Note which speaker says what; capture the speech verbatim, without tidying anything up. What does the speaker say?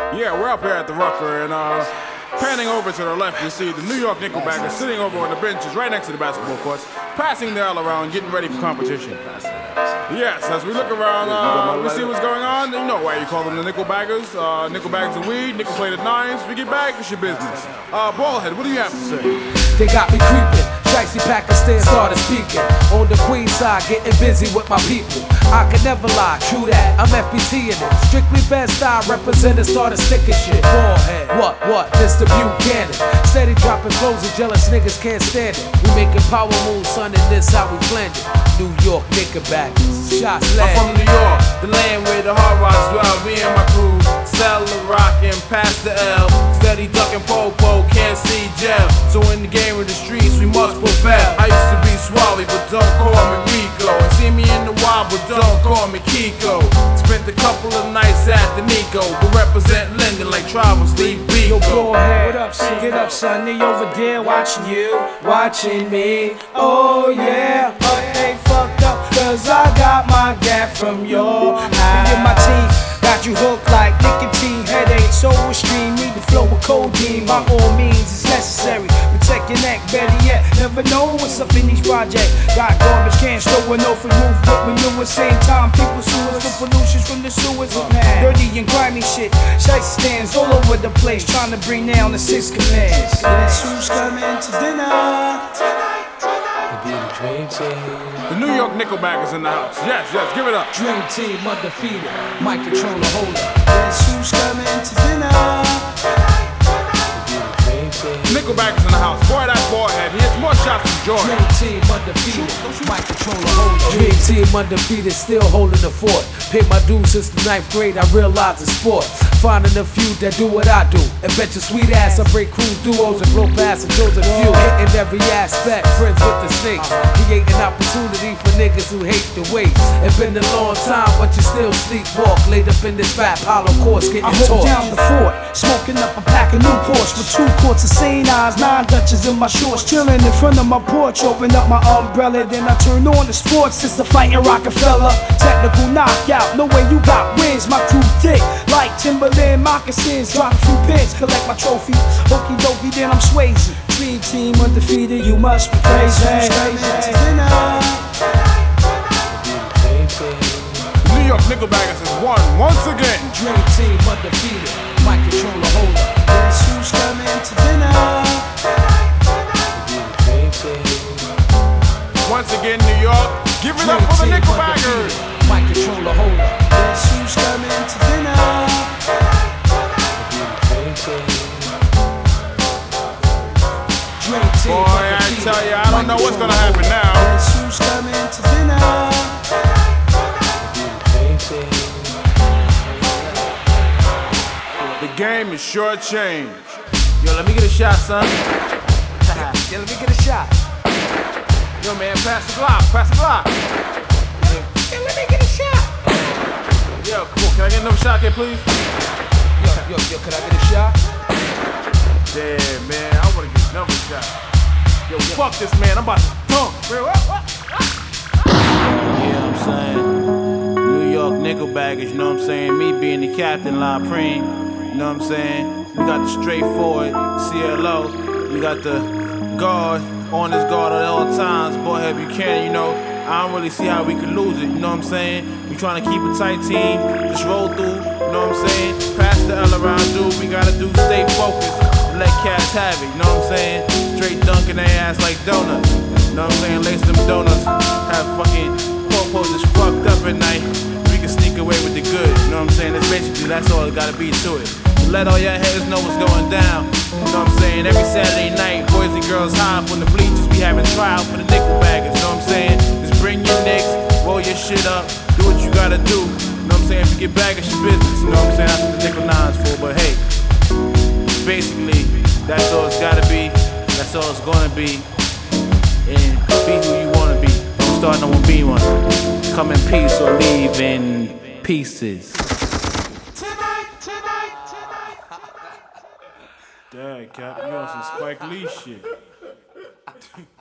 Speaker 1: Yeah, we're up here at the Rucker, and uh, panning over to the left, you see the New York Nickelbackers sitting over on the benches right next to the basketball courts, passing the L around, getting ready for competition. Yes, as we look around, uh, we see what's going on. You know why you call them the Nickelbaggers. Uh, Nickelbaggers of weed, nickel-plated nines. If you get back, it's your business. Uh, Ballhead, what do you have to say?
Speaker 2: They got me creeping. Dicey Pakistan started speaking. On the queen side, getting busy with my people. I can never lie, true that. I'm F B T in it. Strictly best style represented, started sticking shit. Ballhead, what, what? Mister Buchanan. Steady dropping flows and jealous niggas can't stand it. We making power moves, son, and this how we blend it. New York Knickerbackers, shots land.
Speaker 3: I'm from New York, the land where the hard rocks dwell. Me and my crew, sell the rockin', pass the L. Steady ducking po-po, can't see jail. So in the game of the streets, we must prevail. I used to be Swally, but don't call me Rico. And see me in the wild, but don't call me Kiko. Spent a couple of nights at the Nico, but represent Linden like Travis Lee Biko.
Speaker 4: Yo, what up, son? Get up, son. They over there watching you, watching me. Oh yeah, but they fucked up, cause I got my gap from your eye. My teeth got you hooked like nicotine, headache, so extreme. Need the flow of codeine, by all means it's necessary. Protect your neck, better yet, never know what's up in these projects. Got garbage cans, throwing off and move with manure. Same time, people sue us for pollutions from the sewers. Dirty and grimy shit, shice stands all over the place, trying to bring down the six commands. Guess who's coming to dinner?
Speaker 2: Dream Team.
Speaker 1: The New York Nickelbackers in the house. Yes, yes, give it up.
Speaker 2: Dream Team undefeated. Mic controller holder.
Speaker 4: Guess who's coming to dinner?
Speaker 2: Dream Team.
Speaker 1: Nickelbackers in the house. Boy, that Ballhead, he hits more shots than Jordan.
Speaker 2: Dream Team undefeated. Mic controller holder. Dream Team undefeated, still holding the fort. Paid my dues since the ninth grade, I realized it's sport. Finding a few that do what I do. And bet your sweet ass I break cruise duos and blow past and those a few. Hitting every aspect, friends with the snakes. Creating opportunity for niggas who hate the waste. It's been a long time, but you still sleepwalk. Laid up in this rap hollow course, getting
Speaker 4: I hold
Speaker 2: torched.
Speaker 4: down the fort, smoking up a pack of Newports with two quarts of Saint Ives, nine Dutchess in my shorts, chilling in front of my porch. Open up my umbrella, then I turn on the sports. It's the fighting Rockefeller, technical knockout. No way you got wins, my crew thick like Timberland moccasins. Drop a few pins, collect my trophy. Okie dokie, then I'm Swayze. Dream Team undefeated, you must be crazy.
Speaker 1: New York Nickelbackers has won once again.
Speaker 2: Dream Team undefeated. Mic controller holder.
Speaker 4: Guess who's coming to dinner?
Speaker 2: Dream Team.
Speaker 1: Once again, New York, give it up for the Nickelbackers.
Speaker 2: Mic controller holder.
Speaker 4: Guess who's coming to dinner?
Speaker 2: Dream Team. Dream Team.
Speaker 1: Boy, I tell you, I don't know what's gonna happen now.
Speaker 4: Guess who's coming to dinner?
Speaker 2: Dream Team.
Speaker 1: The game is sure changed.
Speaker 3: Yo, let me get a shot, son.
Speaker 2: Yeah, let me get a shot.
Speaker 3: Yo, man, pass the block, pass the block.
Speaker 2: Yeah, let me get a shot.
Speaker 3: Yo, come on, can I get another shot here, please?
Speaker 2: Yo, yo, yo, could I get a shot?
Speaker 3: Damn, man, I wanna get another shot. Yo, fuck this, man, I'm about to dunk. Real, what, what? Yeah, I'm saying, New York Nickelbackers, you know what I'm saying? Me being the captain, La Preen, you know what I'm saying? We got the straightforward C L O, we got the guard, on this guard at all times, Ballhead Buchanan, you know. I don't really see how we could lose it, you know what I'm saying? We trying to keep a tight team, just roll through, you know what I'm saying? Pass the L around, dude, we gotta do stay focused, and let cats have it, you know what I'm saying? Straight dunking their ass like donuts, you know what I'm saying? Lace them donuts, have fucking po-pos just fucked up at night. We can sneak away with the good, you know what I'm saying? That's basically, that's all it gotta be to it. Let all y'all haters know what's going down, you know what I'm saying? Every Saturday night, boys and girls high up on the bleachers, we having trial for the Nickelbackers, you know what I'm saying? Just bring your nicks, roll your shit up, do what you gotta do, you know what I'm saying? If you get back, it's your business, you know what I'm saying? That's what the Nickel Nines for, but hey, basically, that's all it's gotta be, that's all it's gonna be, and be who you wanna be. Don't start no one, be one. Come in peace or leave in pieces.
Speaker 1: Dad, Cap, you on some Spike Lee shit.